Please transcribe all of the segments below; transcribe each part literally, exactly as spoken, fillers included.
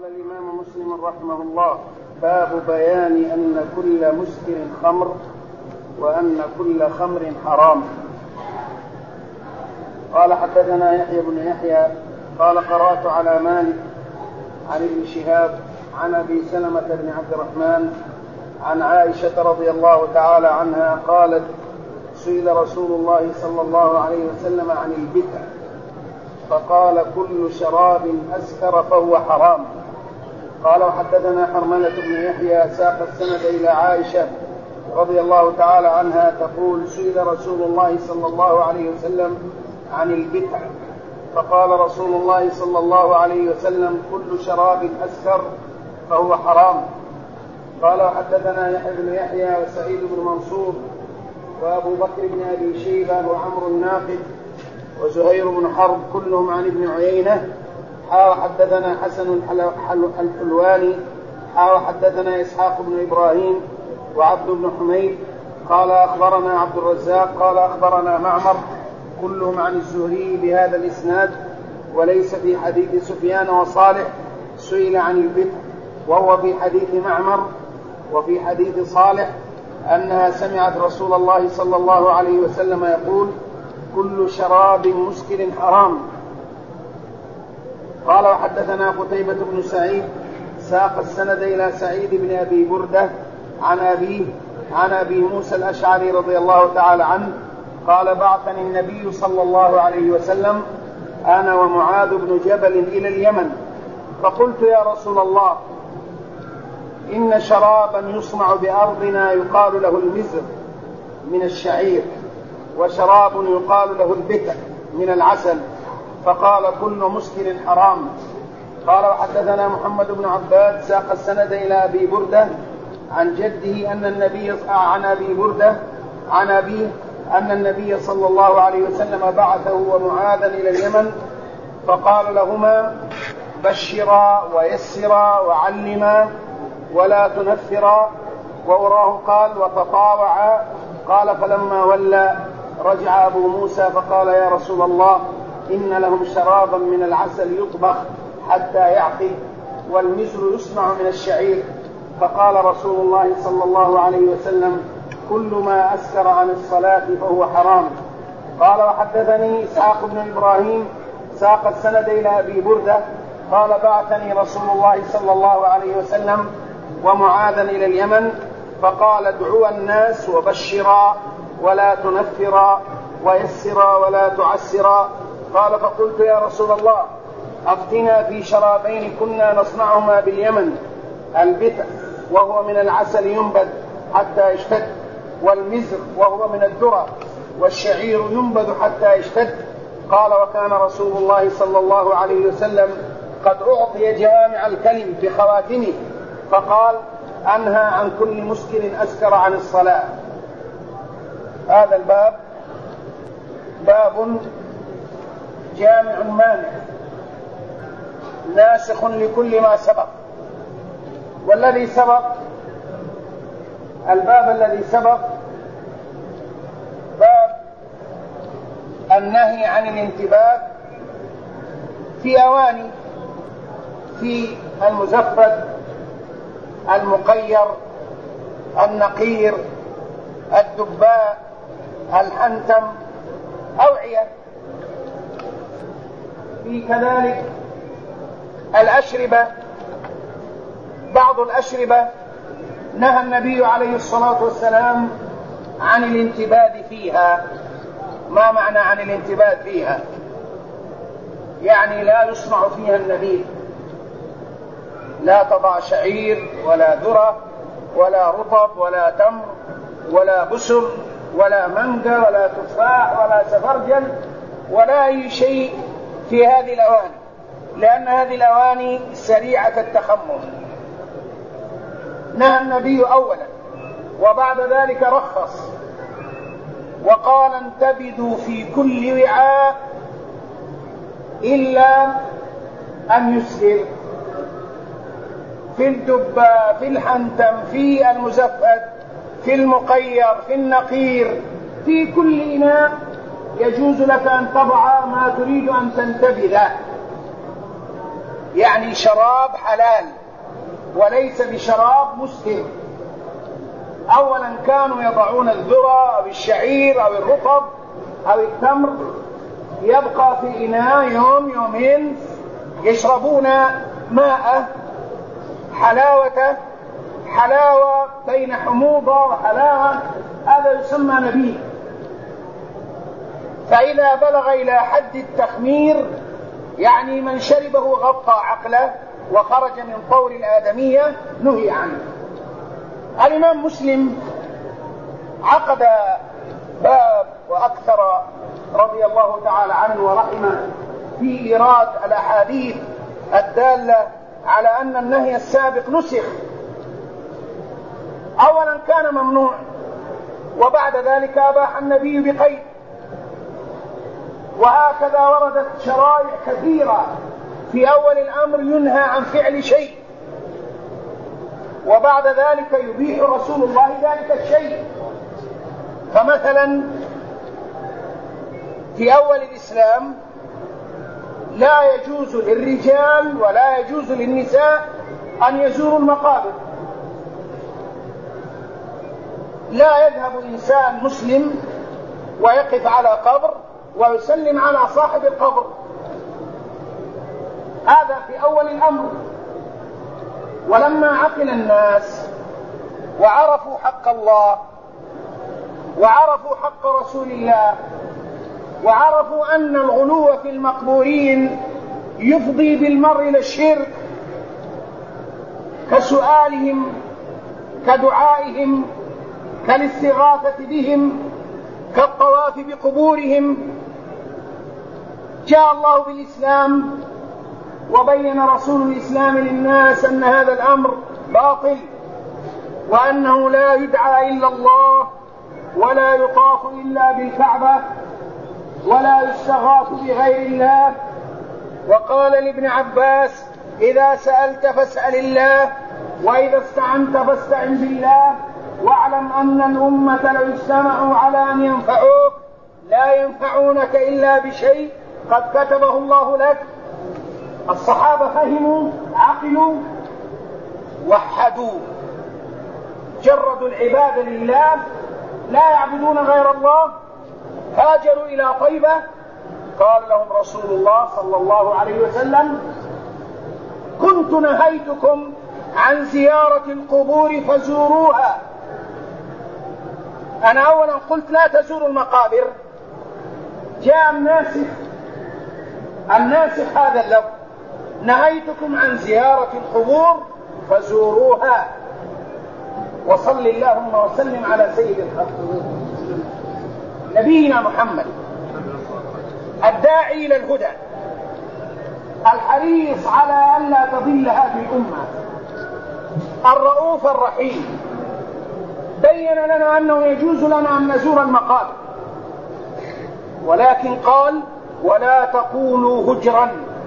قال الإمام مسلم رحمه الله: باب بيان أن كل مسكر خمر وأن كل خمر حرام. قال: حدثنا يحيى بن يحيى قال: قرأت على مالك عن ابن شهاب عن أبي سلمة بن عبد الرحمن عن عائشة رضي الله تعالى عنها قالت: سئل رسول الله صلى الله عليه وسلم عن البتع فقال: كل شراب أسكر فهو حرام. قال: وحدثنا حرملة بن يحيى ساق السند إلى عائشة رضي الله تعالى عنها تقول: سئل رسول الله صلى الله عليه وسلم عن البتع فقال رسول الله صلى الله عليه وسلم: كل شراب أسكر فهو حرام. قال: وحدثنا يحيى بن يحيى وسعيد بن منصور وأبو بكر بن أبي شيبة وعمرو الناقد وزهير بن حرب كلهم عن ابن عيينة. حا حدثنا حسن الحلواني حا حدثنا إسحاق بن إبراهيم وعبد بن حميد قال: أخبرنا عبد الرزاق قال: أخبرنا معمر كلهم عن الزهري بهذا الإسناد وليس في حديث سفيان وصالح سئل عن البتع، وهو في حديث معمر وفي حديث صالح أنها سمعت رسول الله صلى الله عليه وسلم يقول: كل شراب مسكر حرام. قال: وحدثنا قتيبة بن سعيد ساق السند إلى سعيد بن أبي بردة عن أبيه عن أبي موسى الأشعري رضي الله تعالى عنه قال: بعثني النبي صلى الله عليه وسلم أنا ومعاذ بن جبل إلى اليمن، فقلت: يا رسول الله، إن شرابا يصنع بأرضنا يقال له المزر من الشعير، وشراب يقال له البتع من العسل، فقال: كل مسكر حرام. قال: وحدثنا محمد بن عباد ساق السند إلى أبي بردة عن جده أن النبي عن أبي بردة عن أبيه أن النبي صلى الله عليه وسلم بعثه ومعاذا إلى اليمن فقال لهما: بشرا ويسرا وعلما ولا تنفرا. ووراه قال: وتطاوعا. قال: فلما ولى رجع أبو موسى فقال: يا رسول الله، إن لهم شرابا من العسل يطبخ حتى يعقل، والمزر يصنع من الشعير. فقال رسول الله صلى الله عليه وسلم: كل ما أسكر عن الصلاة فهو حرام. قال: وحدثني إسحاق بن إبراهيم ساق السند إلى أبي بردة قال: بعثني رسول الله صلى الله عليه وسلم ومعاذا إلى اليمن فقال: ادعوا الناس وبشرا ولا تنفرا ويسرا ولا تعسرا. قال: فقلت: يا رسول الله، أفتنا في شرابين كنا نصنعهما باليمن: البتع وهو من العسل ينبذ حتى يشتد، والمزر وهو من الذرة، والشعير ينبذ حتى يشتد. قال: وكان رسول الله صلى الله عليه وسلم قد أعطي جوامع الكلم في خواتمه، فقال: أنهى عن كل مسكر أسكر عن الصلاة. هذا الباب باب جامع مانع ناسخ لكل ما سبق. والذي سبق الباب الذي سبق باب النهي عن الانتباه في أواني، في المزفت، المقير، النقير، الدباء، الحنتم، أوعية، في كذلك الأشربة. بعض الأشربة نهى النبي عليه الصلاة والسلام عن الانتباه فيها. ما معنى عن الانتباه فيها؟ يعني لا يصنع فيها النبيذ، لا تضع شعير ولا ذرة ولا رطب ولا تمر ولا بسر ولا مانجا ولا تفاح ولا سفرجل ولا أي شيء في هذه الأواني، لأن هذه الأواني سريعة التخمر. نهى النبي أولا، وبعد ذلك رخص وقال: انتبذوا في كل وعاء إلا أن يسكر، في الدباء، في الحنتم، في المزفت، في المقير، في النقير، في كل إناء يجوز لك أن تضع ما تريد أن تنتبذه. يعني شراب حلال وليس بشراب مسكر. أولا كانوا يضعون الذرة أو الشعير أو الرطب أو التمر يبقى في إناء يوم يومين، يشربون ماء حلاوة حلاوة بين حموضة وحلاوة، هذا يسمى نبيذ. فإذا بلغ إلى حد التخمير يعني من شربه غطى عقله وخرج من طور الآدمية نهي عنه. الإمام مسلم عقد باب وأكثر رضي الله تعالى عنه ورحمه في إيراد الأحاديث الدالة على أن النهي السابق نسخ. أولا كان ممنوع، وبعد ذلك أباح النبي بقيد، وهكذا وردت شرائع كثيرة في أول الأمر ينهى عن فعل شيء، وبعد ذلك يبيح رسول الله ذلك الشيء. فمثلا في أول الإسلام لا يجوز للرجال ولا يجوز للنساء أن يزوروا المقابر. لا يذهب إنسان مسلم ويقف على قبر ويسلم على صاحب القبر، هذا في أول الأمر. ولما عقل الناس وعرفوا حق الله وعرفوا حق رسول الله وعرفوا أن الغلو في المقبورين يفضي بالمرء إلى الشرك، كسؤالهم كدعائهم كالاستغاثة بهم كالطواف بقبورهم، جاء الله بالإسلام وبين رسول الإسلام للناس أن هذا الأمر باطل، وأنه لا يدعى إلا الله ولا يطاف إلا بالكعبة ولا يستغاث بغير الله. وقال لابن عباس: إذا سألت فاسأل الله، وإذا استعنت فاستعن بالله، واعلم أن الأمة لو اجتمعوا على أن ينفعوك لا ينفعونك إلا بشيء قد كتبه الله لك. الصحابة فهموا، عقلوا، وحدوا، جردوا العبادة لله، لا يعبدون غير الله. هاجروا إلى طيبة، قال لهم رسول الله صلى الله عليه وسلم: كنت نهيتكم عن زيارة القبور فزوروها. أنا أولا قلت لا تزوروا المقابر، جاء الناسخ الناسخ هذا اللفظ: نهيتكم عن زيارة القبور فزوروها. وصل اللهم وسلم على سيد الخلق نبينا محمد الداعي إلى الهدى الحريص على أن لا تضل هذه الأمة الرؤوف الرحيم. بين لنا أنه يجوز لنا أن نزور المقابر، ولكن قال: ولا تقولوا هجرا،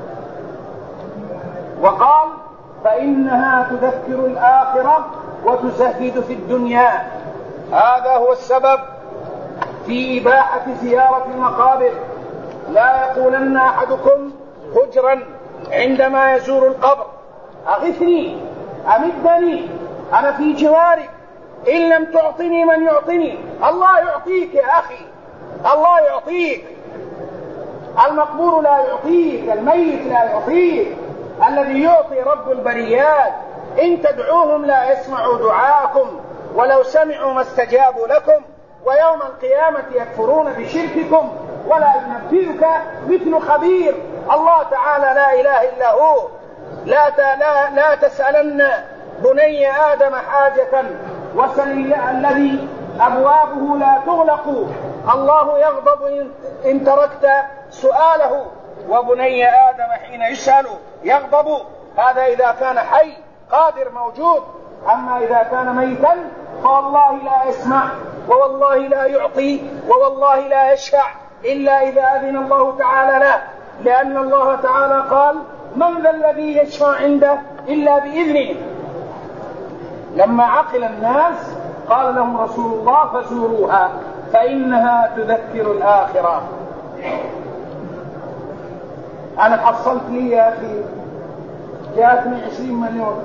وقال: فإنها تذكر الآخرة وتزهد في الدنيا. هذا هو السبب في إباحة زيارة المقابر. لا يقولن أحدكم هجرا عندما يزور القبر: أغثني، أمدني، أنا في جوارك، إن لم تعطني من يعطني. الله يعطيك يا أخي، الله يعطيك. المقبور لا يعطيك، الميت لا يعطيك، الذي يعطي رب البريات. إن تدعوهم لا يسمعوا دعاءكم، ولو سمعوا ما استجابوا لكم، ويوم القيامة يكفرون بشرككم، ولا ينبئك مثل خبير. الله تعالى لا إله إلا هو. لا, لا, لا تسألن بني آدم حاجة وسل الذي أبوابه لا تغلق. الله يغضب إن تركت سؤاله، وبني آدم حين يسأل يغضب. هذا إذا كان حي قادر موجود. أما إذا كان ميتا فوالله لا يسمع، ووالله لا يعطي، ووالله لا يشفع إلا إذا أذن الله تعالى له، لأن الله تعالى قال: من ذا الذي يشفع عنده إلا بإذنه. لما عقل الناس قال لهم رسول الله: فزوروها فإنها تذكر الآخرة. أنا حصلت لي يا أخي جاءتني عشرين مليون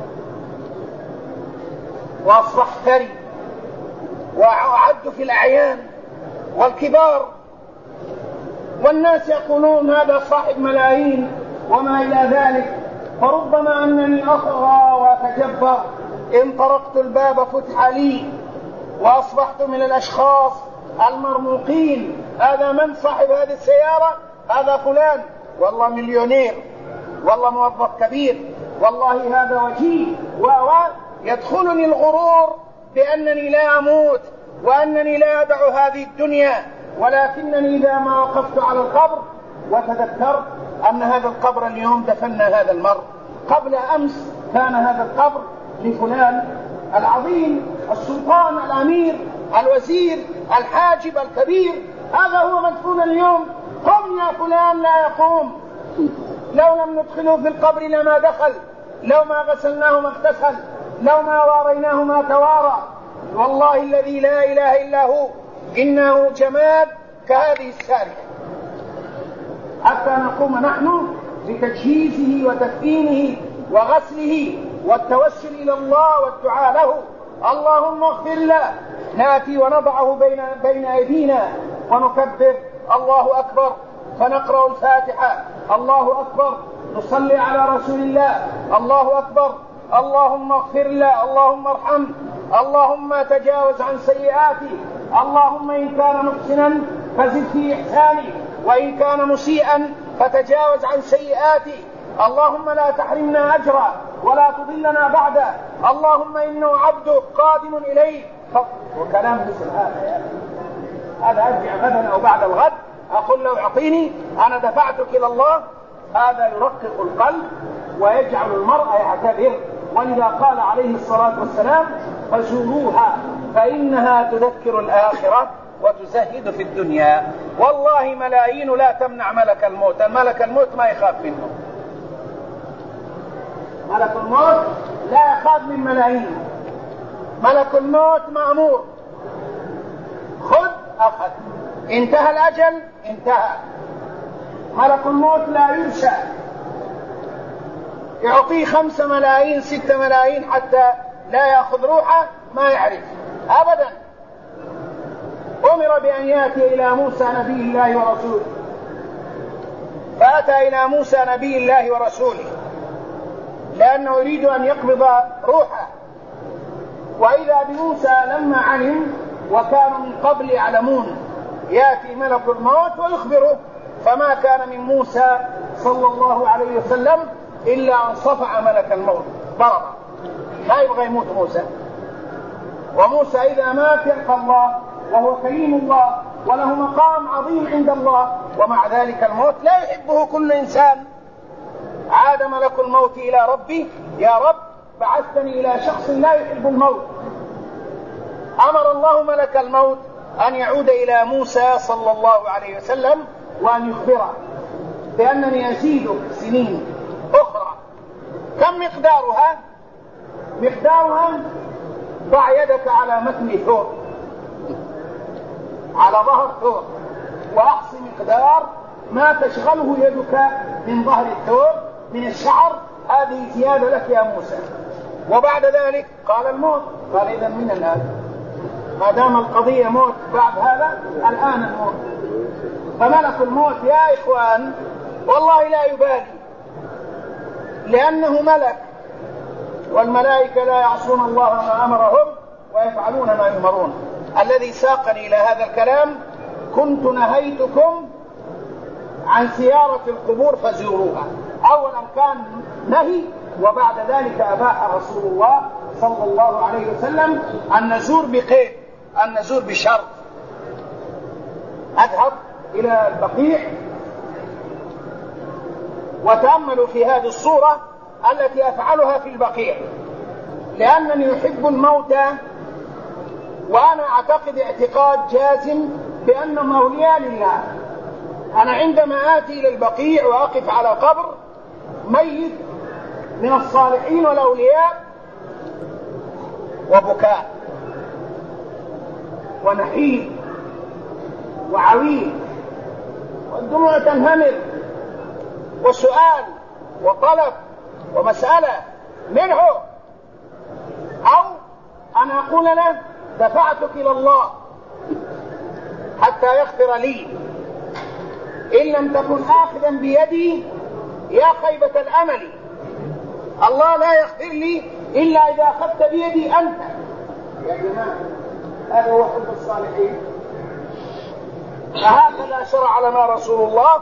وأصبحت ثري وأعد في الأعيان والكبار، والناس يقولون هذا صاحب ملايين وما إلى ذلك، فربما أنني أطغى وأتجبر إن طرقت الباب فتح لي وأصبحت من الأشخاص المرموقين. هذا من صاحب هذه السيارة؟ هذا فلان، والله مليونير، والله موظف كبير، والله هذا وجيه، ويدخلني الغرور بأنني لا أموت وأنني لا أدع هذه الدنيا. ولكنني إذا ما وقفت على القبر وتذكرت أن هذا القبر اليوم دفننا هذا المرء، قبل أمس كان هذا القبر لفلان العظيم، السلطان، الأمير، الوزير، الحاجب الكبير، هذا هو مدفون اليوم. قم يا فلان، لا يقوم. لو لم ندخله في القبر لما دخل، لو ما غسلناه ما اغتسل، لو ما واريناه ما توارى. والله الذي لا إله إلا هو إنه جماد كهذه السارية، حتى نقوم نحن بتجهيزه وتكفينه وغسله والتوسل إلى الله والدعاء له. اللهم اغفر له، ناتي ونضعه بين, بين أيدينا ونكبر الله أكبر، فنقرأ الفاتحة، الله أكبر، نصلي على رسول الله، الله أكبر، اللهم اغفر له، اللهم ارحمه، اللهم تجاوز عن سيئاته، اللهم إن كان محسنا فزد في إحسانه، وإن كان مسيئا فتجاوز عن سيئاته، اللهم لا تحرمنا أجرا ولا تضلنا بعده، اللهم إنه عبدك قادم إليه. وكلام مثل هذا، هذا أرجع غدا أو بعد الغد أقول له اعطيني أنا دفعتك إلى الله. هذا يرقق القلب ويجعل المرء يعتبر. ولذا قال عليه الصلاة والسلام فزوروها فإنها تذكر الآخرة وتزهد في الدنيا. والله ملايين لا تمنع ملك الموت، الملك الموت ما يخاف منه، ملك الموت لا يخاف من ملايين، ملك الموت مأمور، خذ أخذ، انتهى الأجل انتهى. ملك الموت لا يرشى، يعطيه خمسة ملايين ستة ملايين حتى لا يأخذ روحه ما يعرف أبدا. أمر بأن يأتي إلى موسى نبي الله ورسوله، فأتى إلى موسى نبي الله ورسوله لأنه يريد أن يقبض روحه. وإذا بموسى لما علم، وكانوا من قبل يعلمون، يأتي ملك الموت ويخبره، فما كان من موسى صلى الله عليه وسلم إلا أن صفع ملك الموت ضرب، لا يبغى يموت موسى. وموسى إذا مات يلقى الله وهو كريم الله وله مقام عظيم عند الله، ومع ذلك الموت لا يحبه كل إنسان. عاد ملك الموت إلى ربي، يا رب بعثتني إلى شخص لا يحب الموت. أمر الله ملك الموت أن يعود إلى موسى صلى الله عليه وسلم وأن يخبره بأنني أزيدك سنين أخرى. كم مقدارها؟ مقدارها ضع يدك على متن ثور، على ظهر ثور، وأحصي مقدار ما تشغله يدك من ظهر الثور من الشعر، هذه زيادة لك يا موسى. وبعد ذلك قال الموت، قال إذا من الآن ما دام القضية موت بعد هذا الآن الموت. فملك الموت يا إخوان والله لا يبالي، لأنه ملك، والملائكة لا يعصون الله ما أمرهم ويفعلون ما يؤمرون. الذي ساقني إلى هذا الكلام كنت نهيتكم عن زيارة القبور فزوروها. أولا كان نهي، وبعد ذلك أباح رسول الله صلى الله عليه وسلم أن نزور بقيد، أن نزور بشرط. أذهب إلى البقيع وتأملوا في هذه الصورة التي أفعلها في البقيع، لأنني أحب الموتى، وأنا أعتقد اعتقاد جازم بأنهم أولياء لله. أنا عندما آتي إلى البقيع وأقف على قبر ميت من الصالحين والأولياء، وبكاء ونحيب وعويل والدموع تنهمر وسؤال وطلب ومسألة منه، أو أن أقول له دفعتك إلى الله حتى يغفر لي، إن لم تكن آخذا بيدي يا خيبة الأمل، الله لا يغفر لي إلا إذا أخذت بيدي أنت. يا جماعة هذا هو حب الصالحين. فهكذا شرع لنا رسول الله،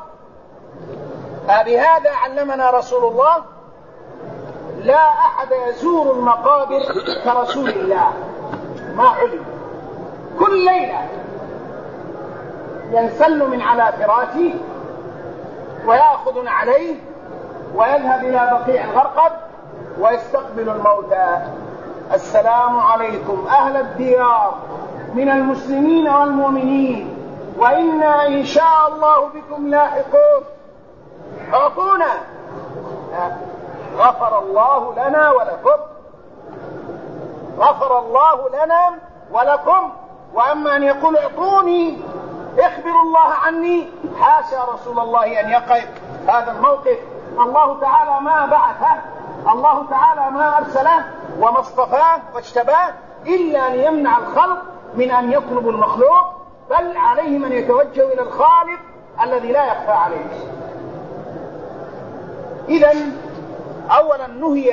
فبهذا علمنا رسول الله. لا أحد يزور المقابر كرسول الله، ما علم. كل ليلة ينسل من على فراشه ويأخذ عليه ويذهب إلى بقيع الغرقد ويستقبل الموتى: السلام عليكم أهل الديار من المسلمين والمؤمنين، وإنا إن شاء الله بكم لاحقون، اعطونا، غفر الله لنا ولكم، غفر الله لنا ولكم. وأما أن يقول اعطوني اخبروا الله عني، حاشا رسول الله أن يقف هذا الموقف. الله تعالى ما بعثه، الله تعالى ما أرسله وما اصطفاه واجتباه إلا أن يمنع الخلق من أن يطلبوا المخلوق، بل عليهم أن يتوجهوا إلى الخالق الذي لا يخفى عليه. إذن أولا نهي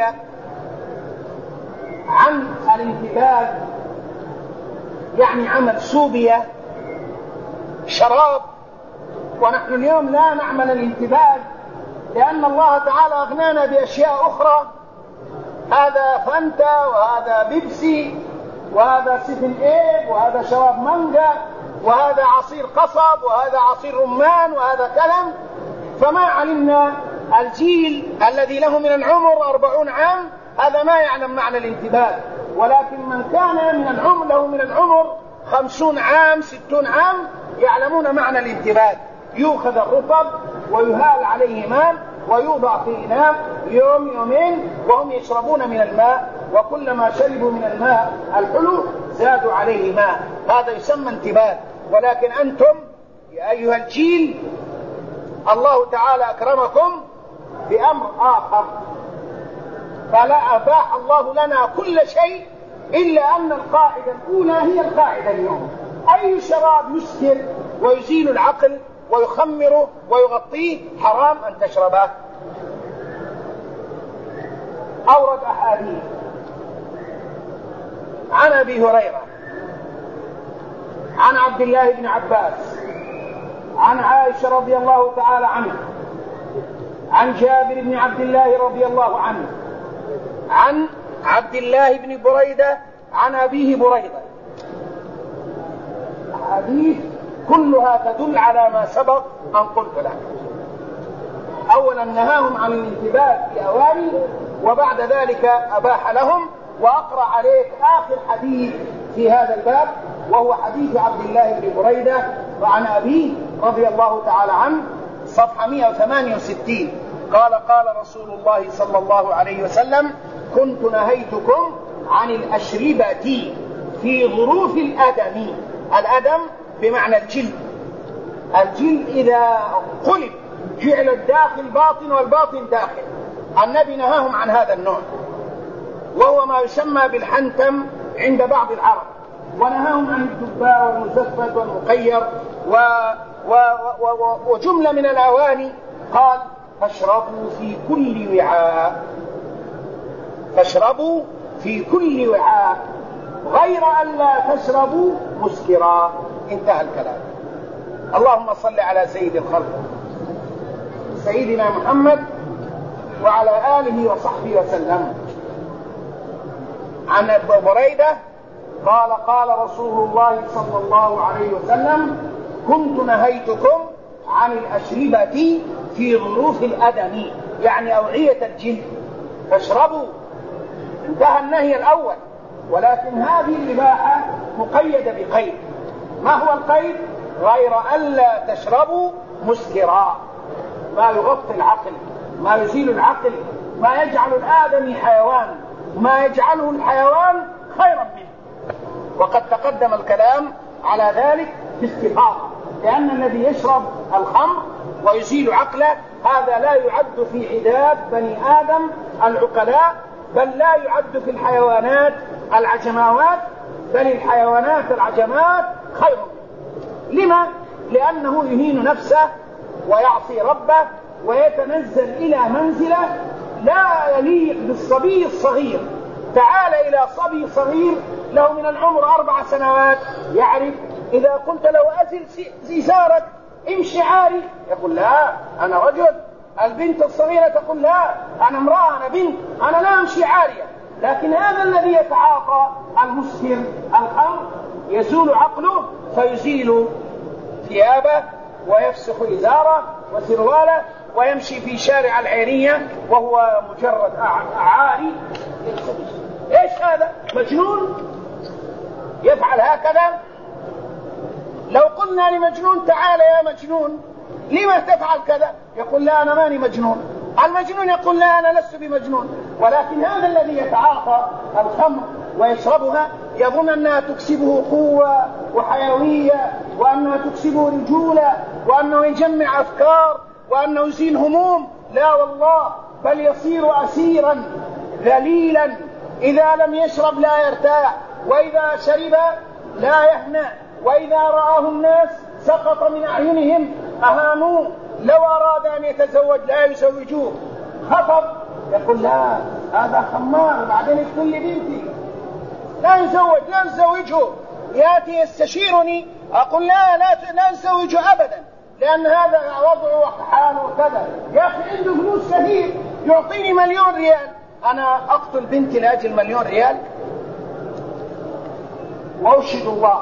عن الانتباه، يعني عمل سوبية شراب، ونحن اليوم لا نعمل الانتباه لأن الله تعالى أغنانا بأشياء أخرى. هذا فانتا، وهذا بيبسي، وهذا سيفن إيب، وهذا شراب مانجا، وهذا عصير قصب، وهذا عصير رمان، وهذا كلام. فما علمنا الجيل الذي له من العمر أربعون عام هذا ما يعلم معنى الانتباه، ولكن من كان من العمر له من العمر خمسون عام ستون عام يعلمون معنى الانتباه. يؤخذ الرطب ويهال عليه ماء ويوضع في إناء يوم يومين وهم يشربون من الماء، وكلما شربوا من الماء الحلو زادوا عليه ماء، هذا يسمى انتباه. ولكن أنتم يا أيها الجيل الله تعالى أكرمكم بأمر آخر، فلا أباح الله لنا كل شيء، إلا أن القاعدة الأولى هي القاعدة اليوم: أي شراب يسكر ويزيل العقل ويخمره ويغطيه حرام أن تشربه. أورد أحاديث عن أبي هريرة، عن عبد الله بن عباس، عن عائشة رضي الله تعالى عنها، عن جابر بن عبد الله رضي الله عنه، عن عبد الله بن بريدة عن أبيه بريدة. حديث كلها تدل على ما سبق أن قلت لك. أولا نهاهم عن الانتباه في أواني، وبعد ذلك أباح لهم. وأقرأ عليك آخر حديث في هذا الباب، وهو حديث عبد الله بن بريدة وعن أبيه رضي الله تعالى عنه، صفحة مئة وثمانية وستين. قال: قال رسول الله صلى الله عليه وسلم: كنت نهيتكم عن الأشربة في ظروف الأدم. الأدم بمعنى الجلد. الجلد إذا قلب جعل الداخل باطن والباطن داخل. النبي نهاهم عن هذا النوع، وهو ما يسمى بالحنتم عند بعض العرب. ونهاهم عن الدباء والمزفت والمقير و... و... و... و... وجملة من الأواني. قال: فاشربوا في كل وعاء، فاشربوا في كل وعاء غير أن لا تشربوا مسكرا. انتهى الكلام. اللهم صل على سيد الخلق سيدنا محمد وعلى آله وصحبه وسلم. عن أبي بريدة قال: قال رسول الله صلى الله عليه وسلم: كنت نهيتكم عن الأشربة في ظروف الأدم، يعني أوعية الجلد، فاشربوا. انتهى النهي الأول. ولكن هذه الإباحة مقيدة بقيد. ما هو القيد؟ غير ألا تشربوا مسكرا، ما يغطي العقل، ما يزيل العقل، ما يجعل الآدمي حيوان، ما يجعله الحيوان خيرا منه. وقد تقدم الكلام على ذلك باستفاضة، لأن الذي يشرب الخمر ويزيل عقله، هذا لا يعد في عداد بني آدم العقلاء، بل لا يعد في الحيوانات العجماوات، بل الحيوانات العجمات خير. لما؟ لأنه يهين نفسه ويعصي ربه ويتنزل إلى منزله لا يليق بالصبي الصغير. تعال إلى صبي صغير له من العمر أربع سنوات يعرف إذا قلت له أزل إزارك امشي عاري يقول لا أنا رجل. البنت الصغيرة تقول لا أنا امرأة أنا بنت أنا لا أمشي عارية. لكن هذا الذي يتعاطى المسكر الخمر يزول عقله فيزيل ثيابه ويفسخ إزاره وسرواله ويمشي في شارع العينية وهو مجرد عاري. ايش هذا؟ مجنون يفعل هكذا. لو قلنا لمجنون تعال يا مجنون لما تفعل كذا؟ يقول لا أنا ماني مجنون. المجنون يقول لا أنا لست بمجنون. ولكن هذا الذي يتعاطى الخمر ويشربها يظن أنها تكسبه قوة وحيوية وأنها تكسبه رجولة وأنه يجمع أفكار وأنه يزيل هموم. لا والله، بل يصير أسيرا ذليلا. إذا لم يشرب لا يرتاح، وإذا شرب لا يهنأ، وإذا رآه الناس سقط من أعينهم أهانوه. لو أراد أن يتزوج لا يزوجوه. خطب يقول لا هذا خمار بعدين يقول لي بنتي لا يزوج لا نزوجه. يأتي يستشيرني أقول لا لا لا نزوجه أبدا لأن هذا وضعه وحاله وكذا. يا أخي عنده فلوس كثير يعطيني مليون ريال، أنا أقتل بنتي لأجل مليون ريال؟ وأشهد الله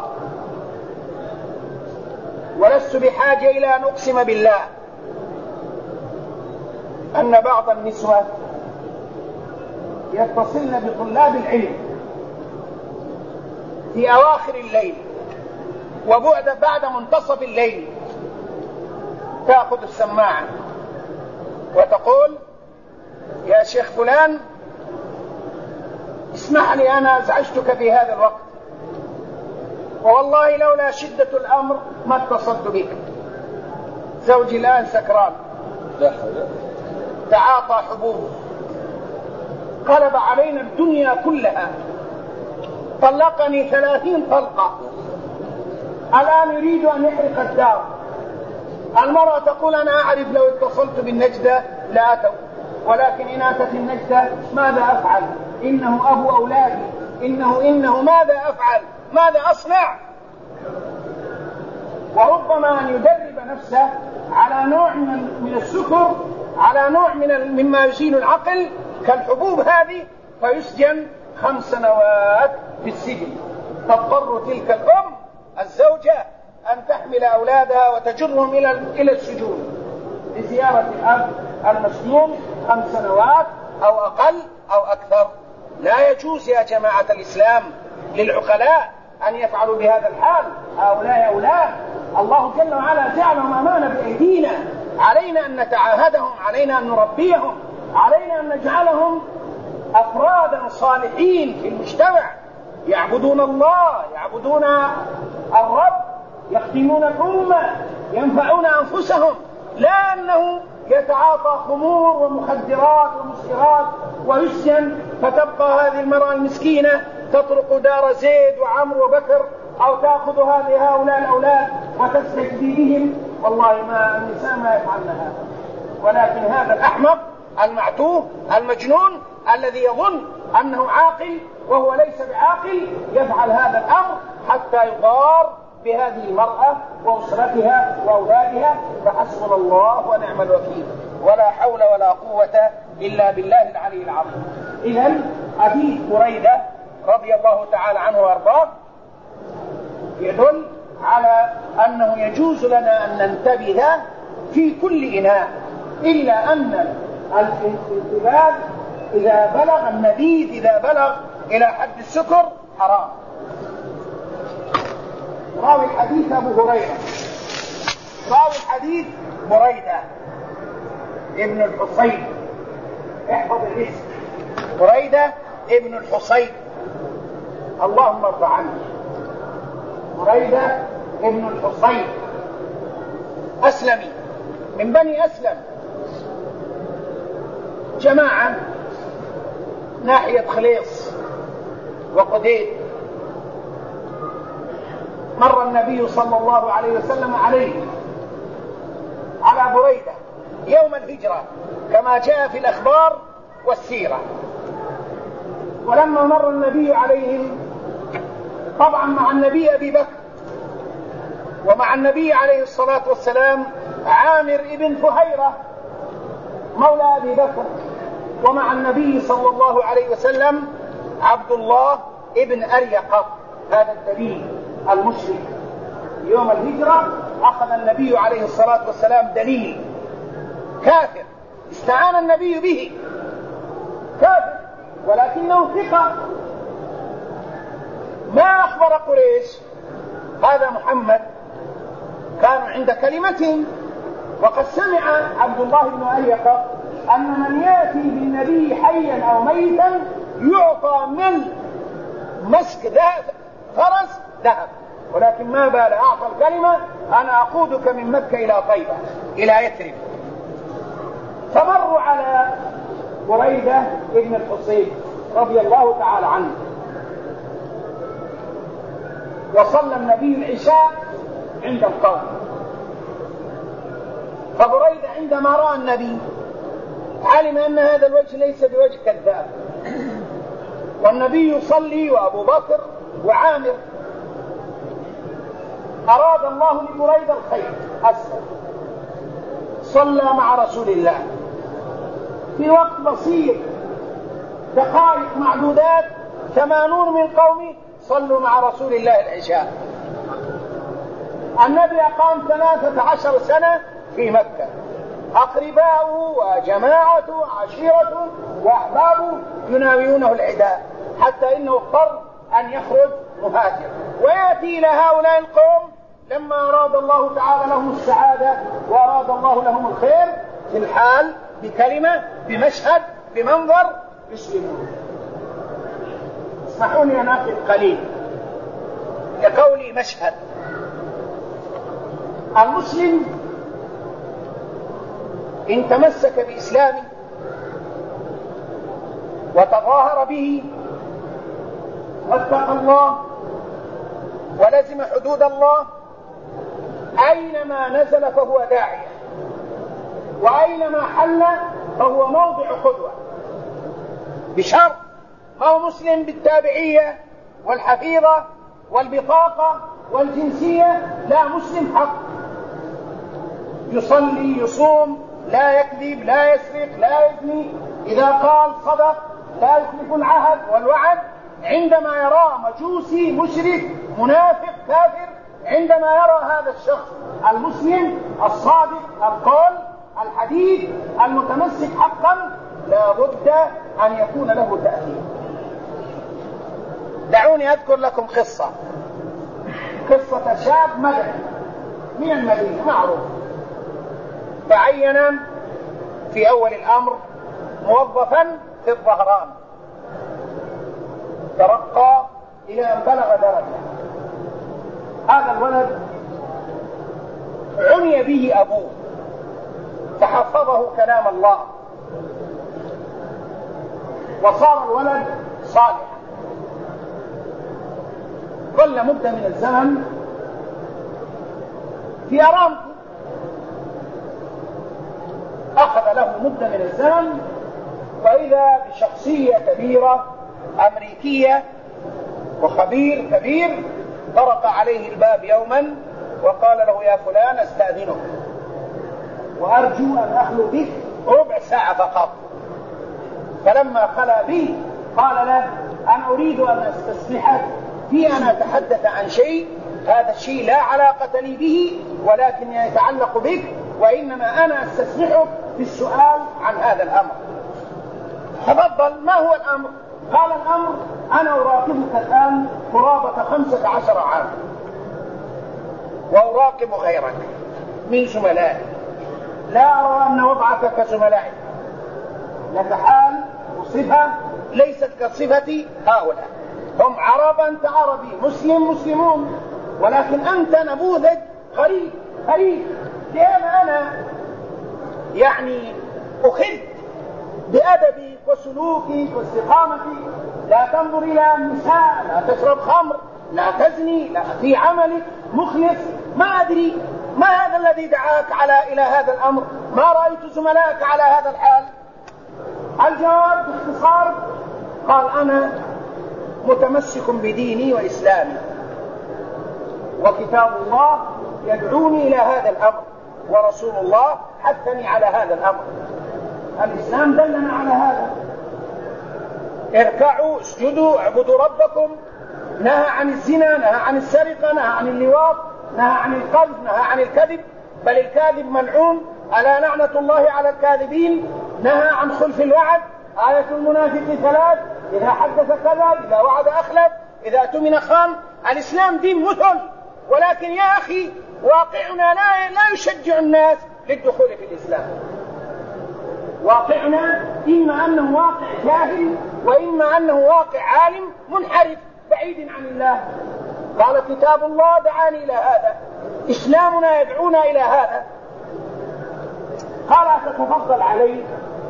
ولست بحاجة إلى أن أقسم بالله أن بعض النسوة يتصلن بطلاب العلم في أواخر الليل وبعد بعد منتصف الليل تأخذ السماعة وتقول يا شيخ فلان اسمح لي أنا أزعجتك في هذا الوقت والله لولا شدة الأمر ما اتصلت بك. زوجي الآن سكران تعاطى حبوب قلب علينا الدنيا كلها طلقني ثلاثين طلقة الآن يريد أن يحرق الدار. المرأة تقول أنا أعرف لو اتصلت بالنجدة لأتوا ولكن إن أتت النجدة ماذا أفعل؟ إنه أبو أولادي إنه إنه ماذا أفعل؟ ماذا أصنع؟ وربما أن يدرب نفسه على نوع من السكر على نوع من مما يزيل العقل كالحبوب هذه فيسجن خمس سنوات في السجن. تضطر تلك الأم الزوجة أن تحمل أولادها وتجرهم إلى إلى السجون لزيارة الأب المسجون خمس سنوات أو أقل أو أكثر. لا يجوز يا جماعة الإسلام للعقلاء أن يفعلوا بهذا الحال. هؤلاء أولاد الله جل وعلا جعلهم أمانة بأيدينا، علينا أن نتعاهدهم، علينا أن نربيهم، علينا أن نجعلهم أفرادا صالحين في المجتمع يعبدون الله يعبدون الرب يخدمون الأمة ينفعون أنفسهم، لا أنه يتعاطى خمور ومخدرات ومسكرات ويسجن فتبقى هذه المرأة المسكينة تطرق دار زيد وعمرو وبكر أو تأخذ هذه هؤلاء الأولاد وتستجدي بهم. والله ما النساء ما يفعلن هذا، ولكن هذا الأحمق المعتوه المجنون الذي يظن أنه عاقل وهو ليس بعاقل يفعل هذا الأمر حتى يضار بهذه المرأة وأسرتها وأولادها. فحسبنا الله ونعم الوكيل ولا حول ولا قوة إلا بالله العلي العظيم. إذن حديث بريدة رضي الله تعالى عنه وارضاه يدل على أنه يجوز لنا أن ننتبه في كل إناء إلا أن الانتباه إذا بلغ النبيذ إذا بلغ إلى حد السكر حرام. راوي الحديث أبو هريرة راوي الحديث بريدة ابن الحصين. احفظ الاسم بريدة ابن الحصين اللهم ارضى عنه. بريدة ابن الحصين أسلمي من بني أسلم، جماعة ناحية خليص وقديد. مر النبي صلى الله عليه وسلم عليه على بريدة يوم الهجرة كما جاء في الأخبار والسيرة. ولما مر النبي عليهم، طبعا مع النبي أبي بكر، ومع النبي عليه الصلاة والسلام عامر ابن فهيرة مولى أبي بكر، ومع النبي صلى الله عليه وسلم عبد الله ابن أريقة هذا الدليل المشرك. يوم الهجرة أخذ النبي عليه الصلاة والسلام دليل كافر استعان النبي به، كافر ولكنه ثقة. ما أخبر قريش هذا محمد، كانوا عند كلمتهم، وقد سمع عبد الله بن أريقة أن من يأتي بالنبي حيا أو ميتا يعطى من مسك ذهب فرس ذهب، ولكن ما بال أعطى الكلمة أنا أقودك من مكة إلى طيبة إلى يثرب. فمروا على بريدة ابن الحصيب رضي الله تعالى عنه، وصلى النبي العشاء عند القوم. فبريدة عندما رأى النبي علم أن هذا الوجه ليس بوجه كذاب، والنبي يصلي وأبو بكر وعامر. أراد الله لبريدة الخير، أسلم، صلى مع رسول الله في وقت بسيط، دقائق معدودات، ثمانون من قومه صلوا مع رسول الله العشاء. النبي أقام ثلاثة عشر سنة في مكة، أقرباؤه وجماعته وعشيرته وأحبابه يناويونه العداء، حتى إنه اضطر أن يخرج مهاجر ويأتي إلى هؤلاء القوم لما أراد الله تعالى لهم السعادة وأراد الله لهم الخير في الحال بكلمة بمشهد بمنظر يسلمون. اسمحوني أن أقف قليل لقولي مشهد. المسلم إن تمسك بإسلامه وتظاهر به واتقى الله ولزم حدود الله، أينما نزل فهو داعية، وأينما حل فهو موضع قدوة، بشرط ما هو مسلم بالتابعية والحفيظة والبطاقة والجنسية، لا، مسلم حق، يصلي يصوم لا يكذب لا يسرق لا يزني، إذا قال صدق لا يخلف العهد والوعد. عندما يرى مجوسي مشرك منافق كافر، عندما يرى هذا الشخص المسلم الصادق القول الحديث المتمسك حقا، لا بد أن يكون له تأثير. دعوني أذكر لكم قصة قصة شاب مدني من المدينة معروف، تعين في أول الأمر موظفا في الظهران، ترقى إلى أن بلغ درجة. هذا الولد عني به أبوه فحفظه كلام الله، وصار الولد صالحا. ظل مدة من الزمن في أرامكو، أخذ له مدة من الزمن، وإذا بشخصية كبيرة أمريكية وخبير كبير طرق عليه الباب يوما وقال له: يا فلان، استأذنك وأرجو أن أخلو بك ربع ساعة فقط. فلما خلا به قال له: أنا أريد أن أستسمحك في أن أتحدث عن شيء، هذا الشيء لا علاقة لي به ولكن يتعلق بك، وإنما أنا أستسمحك في السؤال عن هذا الأمر. تفضل، ما هو الأمر؟ قال: الأمر أنا أراقبك الآن قرابة خمسة عشر عاما، وأراقب غيرك من زملائي، لا أرى أن وضعك كزملائي، لك حال وصفة ليست كصفتي هؤلاء، هم عرب أنت عربي، مسلم مسلمون، ولكن أنت نموذج غريب غريب. لأن أنا يعني أخذت بأدبي وسلوكي واستقامتي، لا تنظر إلى النساء، لا تشرب خمر، لا تزني، لا في عملك مخلص، ما أدري ما هذا الذي دعاك على إلى هذا الأمر؟ ما رأيت زملائك على هذا الحال؟ الجواب باختصار قال: أنا متمسك بديني وإسلامي، وكتاب الله يدعوني إلى هذا الأمر، ورسول الله حثني على هذا الأمر. الإسلام دلنا على هذا: اركعوا، اسجدوا، اعبدوا ربكم. نهى عن الزنا، نهى عن السرقة، نهى عن اللواط، نهى عن القذف، نهى عن الكذب، بل الكاذب ملعون، ألا لعنة الله على الكاذبين. نهى عن خلف الوعد، آية المنافق ثلاث: إذا حدث كذب، إذا وعد أخلف، إذا اؤتمن خان. الإسلام دين مثل، ولكن يا أخي واقعنا لا, لا يشجع الناس للدخول في الإسلام. واقعنا إما أنه واقع جاهل، وإما أنه واقع عالم منحرف بعيد عن الله. قال: كتاب الله دعاني إلى هذا، إسلامنا يدعونا إلى هذا. قال: أتتفضل علي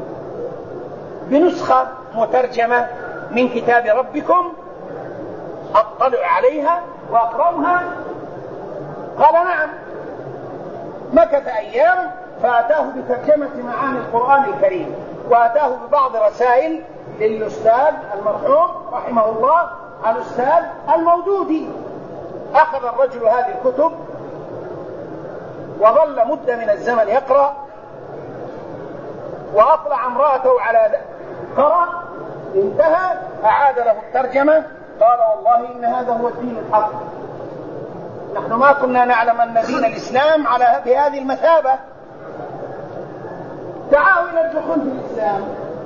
بنسخة مترجمة من كتاب ربكم أطلع عليها وأقرأها؟ قال: نعم. مكث أيام فأتاه بترجمة معاني القرآن الكريم، وأتاه ببعض رسائل للأستاذ المرحوم رحمه الله الأستاذ المودودي. أخذ الرجل هذه الكتب وظل مدة من الزمن يقرأ، وأطلع امرأته على ذلك، قرأ، انتهى، أعاد له الترجمة، قال: والله إن هذا هو الدين الحق، نحن ما كنا نعلم أن دين الإسلام على بهذه المثابة، دعاه إلى الدخول في الإسلام.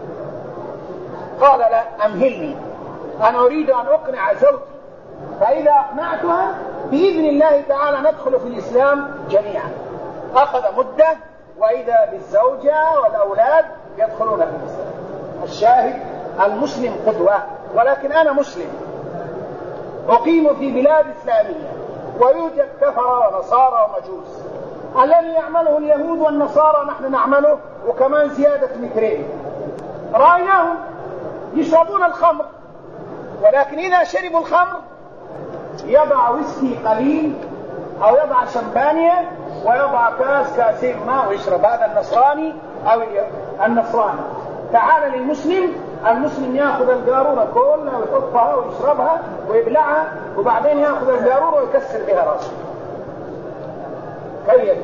قال: لا، أمهلني، أنا أريد أن أقنع زوجتي، فإذا أقنعتها بإذن الله تعالى ندخل في الإسلام جميعا. أخذ مدة، وإذا بالزوجة والأولاد يدخلون في الإسلام. الشاهد: المسلم قدوة، ولكن أنا مسلم أقيم في بلاد إسلامية ويوجد كفر ونصارى ومجوس. الذي يعمله اليهود والنصارى نحن نعمله، وكمان زيادة مترين. رأيناهم يشربون الخمر، ولكن إذا شربوا الخمر يضع ويسكي قليل أو يضع شمبانيا ويضع كاس كاسين ماء ويشرب. هذا النصراني أو النصراني. تعال للمسلم، المسلم يأخذ القارورة كلها ويحطها ويشربها ويبلعها، وبعدين يأخذ القارورة ويكسر بها رأسه. كيف؟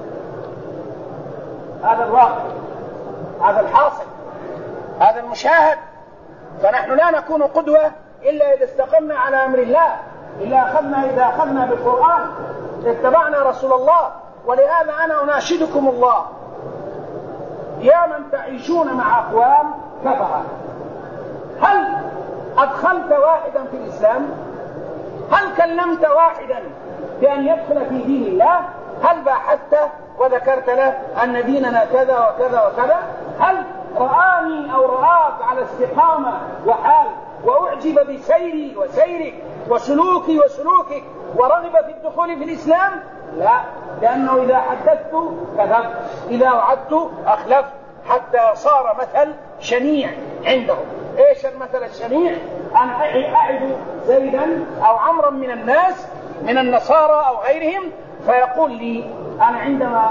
هذا الواقع، هذا الحاصل، هذا المشاهد. فنحن لا نكون قدوة إلا إذا استقمنا على أمر الله، إلا أخذنا إذا أخذنا بالقرآن، اتبعنا رسول الله. ولهذا أنا أناشدكم الله: يا من تعيشون مع أقوام كفرة، هل أدخلت واحدا في الإسلام؟ هل كلمت واحدا بأن يدخل في دين الله؟ هل باحثت وذكرت له أن ديننا كذا وكذا وكذا؟ هل رآني أو رآك على استقامة وحال وأعجب بسيري وسيرك وسلوكي وسلوكك ورغب في الدخول في الإسلام؟ لا، لأنه إذا حدثت كذبت، إذا وعدت أخلفت، حتى صار مثل شنيع عندهم. إيش المثل الشنيع؟ أن أعد زيدا أو عمرا من الناس من النصارى أو غيرهم، فيقول لي أنا عندما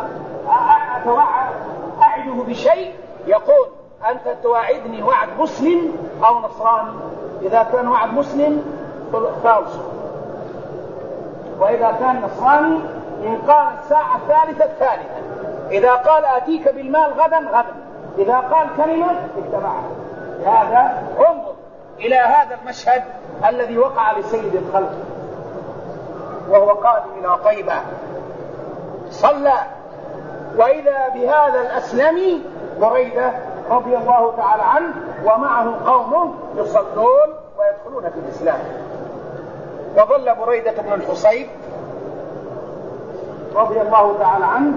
أعده بشيء يقول: أنت تواعدني وعد مسلم أو نصراني. إذا كان وعد مسلم فالص، وإذا كان نصراني إن قال الساعة الثالثة الثالثة، إذا قال آتيك بالمال غدا غدا، إذا قال كلمة اتبعها. هذا انظر إلى هذا المشهد الذي وقع لسيد الخلق وهو قادم إلى طيبة، صلى، وإذا بهذا الأسلمي بريدة رضي الله تعالى عنه ومعه قوم يصلون ويدخلون في الإسلام. وظل بريدة بن الحصيب رضي الله تعالى عنه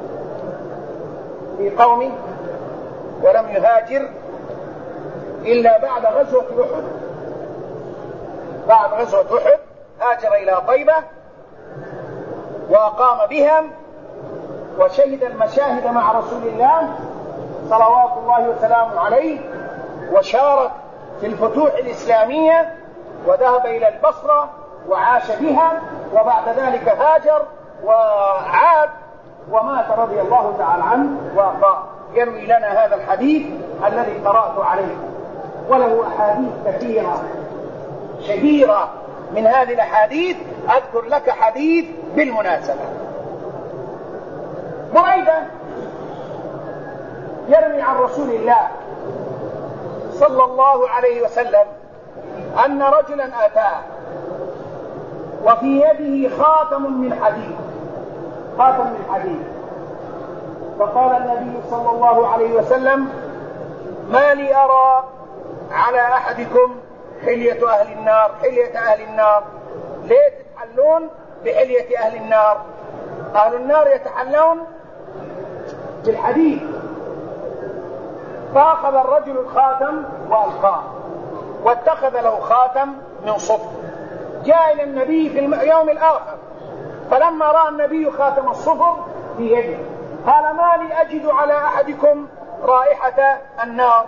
في قومه ولم يهاجر إلا بعد غزوة أحد. بعد غزوة أحد هاجر إلى طيبة وقام بها وشهد المشاهد مع رسول الله صلوات الله وسلامه عليه، وشارك في الفتوح الإسلامية، وذهب إلى البصرة وعاش بها، وبعد ذلك هاجر وعاد ومات رضي الله تعالى عنه وأرضاه. يروي لنا هذا الحديث الذي قرأت عليه، وله أحاديث كثيرة شهيرة. من هذه الأحاديث أذكر لك حديث بالمناسبة. بريدة يروي عن رسول الله صلى الله عليه وسلم أن رجلا أتاه وفي يده خاتم من حديد، خاتم من حديد، فقال النبي صلى الله عليه وسلم: ما لي أرى على أحدكم حلية أهل النار، حلية أهل النار، ليه تتحلون بحلية أهل النار؟ أهل النار يتحلون بالحديد. فأخذ الرجل الخاتم وألقاه، واتخذ له خاتم من صفر. جاء إلى النبي في اليوم الآخر، فلما رأى النبي خاتم الصفر في يده قال: ما لي أجد على أحدكم رائحة النار،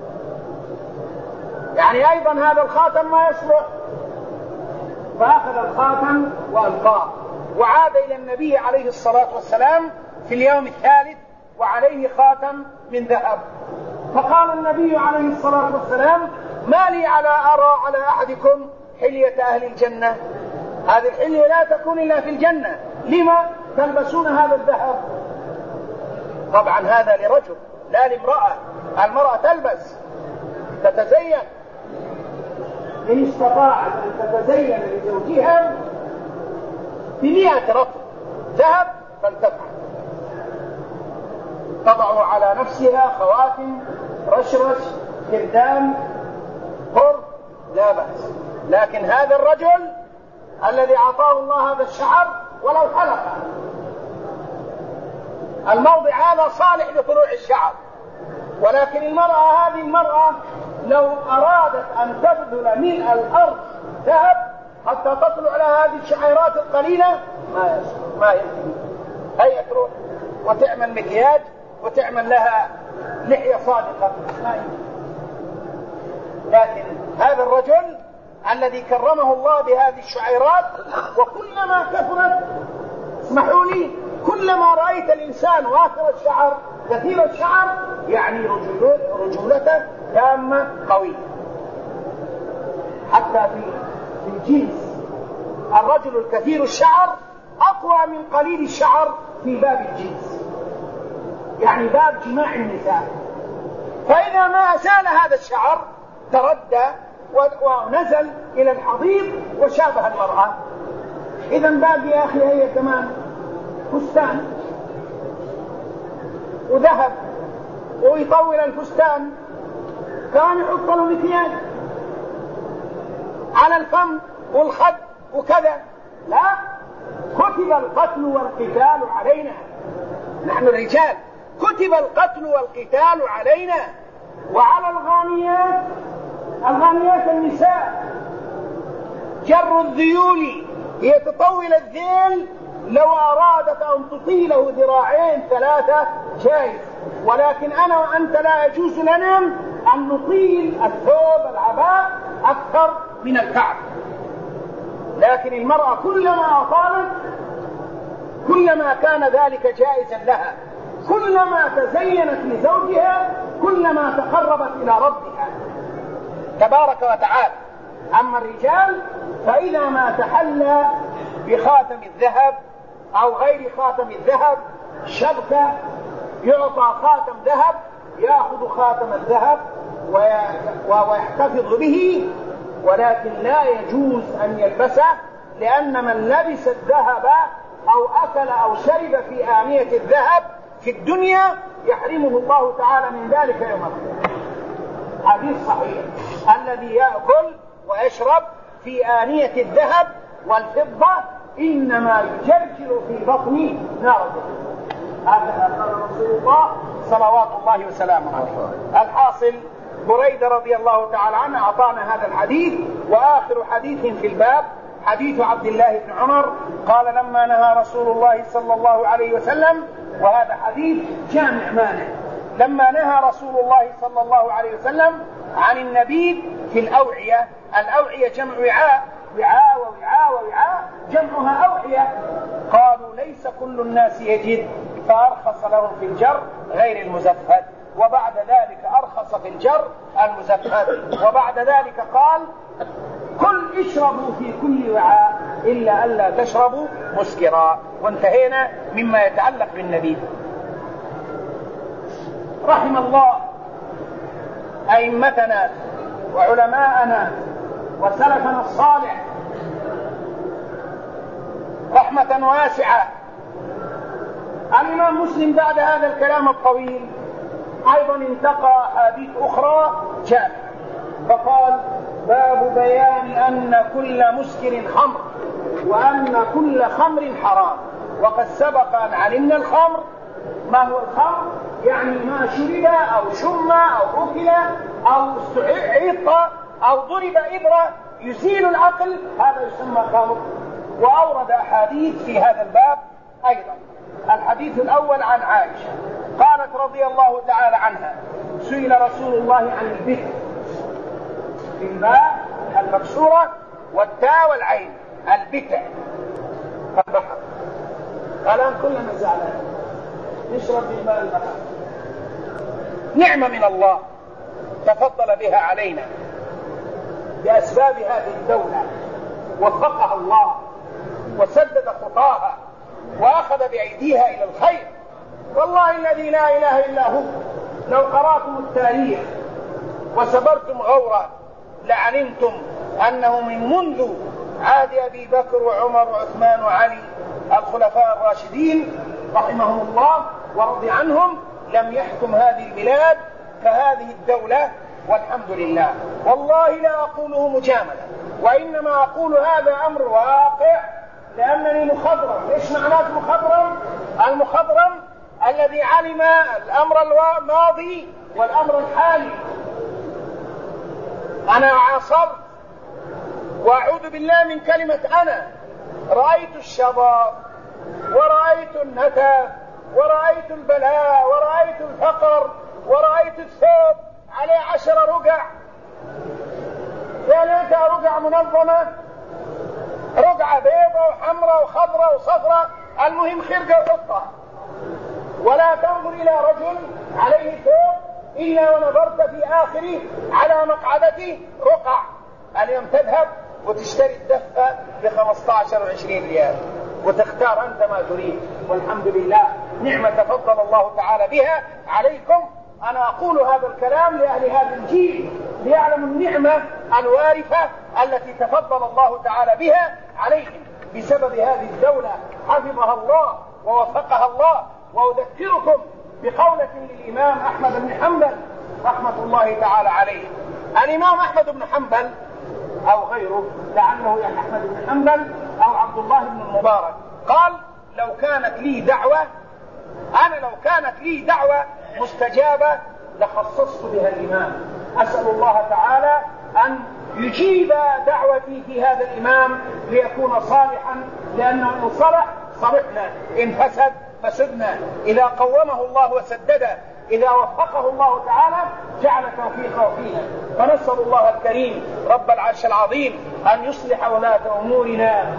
يعني أيضا هذا الخاتم ما يصلح. فأخذ الخاتم وألقاه، وعاد إلى النبي عليه الصلاة والسلام في اليوم الثالث وعليه خاتم من ذهب. فقال النبي عليه الصلاة والسلام: ما لي على أرى على أحدكم حلية أهل الجنة، هذه الحلية لا تكون إلا في الجنة، لما تلبسون هذا الذهب؟ طبعا هذا لرجل لا لامرأة، المرأة تلبس تتزين، إن استطاعت أن تتزين لزوجها بمئة رطل ذهب فلتفعل، تضع على نفسها خواتم، رشرش، كردان، قرب، لا بأس. لكن هذا الرجل الذي أعطاه الله هذا الشعر ولو حلقه، الموضع هذا صالح لطلوع الشعر، ولكن المرأة هذه المرأة لو أرادت أن تبذل ملء الأرض ذهب حتى تطلع لها هذه الشعيرات القليلة ما يصلح، ما يمكن. هي تروح وتعمل مكياج وتعمل لها لحية صادقة، ما يمكن. لكن هذا الرجل الذي كرمه الله بهذه الشعيرات، وكلما كثرت، اسمحوا لي، كلما رأيت الإنسان وافر الشعر كثير الشعر يعني رجولته تامة قوية. حتى في في الجنس الرجل الكثير الشعر أقوى من قليل الشعر في باب الجنس، يعني باب جماع النساء. فإذا ما أزال هذا الشعر تردى ونزل إلى الحضيض وشابه المرأة. إذا باقي يا أخي هي كمان فستان وذهب، ويطول الفستان، كان يحط له مكياج على الفم والخد وكذا. لا، كتب القتل والقتال علينا، نحن الرجال كتب القتل والقتال علينا، وعلى الغانيات، الغانيات النساء جر الذيول، هي تطول الذيل، لو أرادت أن تطيله ذراعين ثلاثة جائز، ولكن أنا وأنت لا يجوز لنا أن نطيل الثوب العباء أكثر من الكعب. لكن المرأة كلما أطالت كلما كان ذلك جائزا لها، كلما تزينت لزوجها كلما تقربت إلى ربها تبارك وتعالى. أما الرجال فإذا ما تحلى بخاتم الذهب أو غير خاتم الذهب شبكة، يعطى خاتم ذهب، يأخذ خاتم الذهب ويحتفظ به، ولكن لا يجوز أن يلبسه، لأن من لبس الذهب أو أكل أو شرب في آنية الذهب في الدنيا يحرمه الله تعالى من ذلك يوم القيامة. حديث صحيح: الذي يأكل ويشرب في آنية الذهب والفضة إنما يجرجر في بطنه نار جهنم. هذا قال رسول الله صلوات الله وسلامه عليه. الحاصل بريدة رضي الله تعالى عنه أعطانا هذا الحديث، وآخر حديث في الباب حديث عبد الله بن عمر قال لما نهى رسول الله صلى الله عليه وسلم، وهذا حديث جامع مانع، لما نهى رسول الله صلى الله عليه وسلم عن النبيذ في الأوعية. الأوعية جمع وعاء، وعاء ووعاء ووعاء جمعها أوعية. قالوا ليس كل الناس يجد، فأرخص لهم في الجر غير المزفت، وبعد ذلك أرخص في الجر المزفت، وبعد ذلك قال كل اشربوا في كل وعاء إلا ألا تشربوا مسكرا. وانتهينا مما يتعلق بالنبيذ. رحم الله أئمتنا وعلماءنا وسلفنا الصالح رحمة واسعة. الإمام مسلم بعد هذا الكلام الطويل أيضا انتقى أحاديث أخرى جامعة، فقال باب بيان أن كل مسكر خمر وأن كل خمر حرام. وقد سبق أن علمنا الخمر ما هو الخمر، يعني ما شرب أو شم أو أكل أو استعيط أو ضرب إبرة يزيل العقل، هذا يسمى خمر. وأورد أحاديث في هذا الباب أيضا. الحديث الأول عن عائشة قالت رضي الله تعالى عنها سئل رسول الله عن البتر، بالباء المكسورة والتاء والعين، البتع البحر. الآن كلنا زعلان نشرب من ماء البحر، نعمة من الله تفضل بها علينا بأسباب هذه الدولة، وفقها الله وسدد خطاها وأخذ بأيديها إلى الخير. والله الذي لا إله إلا هو لو قرأتم التاريخ وسبرتم غورا لعلمتم أنه من منذ عهد أبي بكر وعمر وعثمان وعلي الخلفاء الراشدين رحمهم الله ورضي عنهم لم يحكم هذه البلاد كهذه الدولة، والحمد لله. والله لا أقوله مجاملة، وإنما أقول هذا أمر واقع لأنني مخضرم. إيش معناه مخضرم؟ المخضرم الذي علم الأمر الماضي والأمر الحالي. أنا عاصرت، وأعوذ بالله من كلمة أنا، رأيت الشباب ورأيت النتف ورأيت البلاء ورأيت الفقر ورأيت الثوب عليه عشر رقع، يا ليتها رقع منظمة، رقعة بيضة وحمراء وخضراء وصفراء، المهم خرقة وحطها. ولا تنظر إلى رجل عليه ثوب إلا ونظرت في آخره على مقعدته رقع. اليوم تذهب وتشتري الدفة بخمسة عشر وعشرين ريال وتختار أنت ما تريد، والحمد لله نعمة تفضل الله تعالى بها عليكم. أنا أقول هذا الكلام لأهل هذا الجيل ليعلموا النعمة الوارثة التي تفضل الله تعالى بها عليهم بسبب هذه الدولة حفظها الله ووفقها الله. وأذكركم بقولة للإمام أحمد بن حنبل رحمة الله تعالى عليه. الإمام أحمد بن حنبل أو غيره، لعله يا أحمد بن حنبل أو عبد الله بن المبارك، قال لو كانت لي دعوة أنا لو كانت لي دعوة مستجابة لخصصت بها الإمام. أسأل الله تعالى أن يجيب دعوتي في هذا الإمام ليكون صالحا، لأنه إن صلح صلحنا، إن فسد فسدنا. إذا قومه الله وسدده، إذا وفقه الله تعالى جعل توفيقه فينا. فنسأل الله الكريم رب العرش العظيم أن يصلح ولاة أمورنا،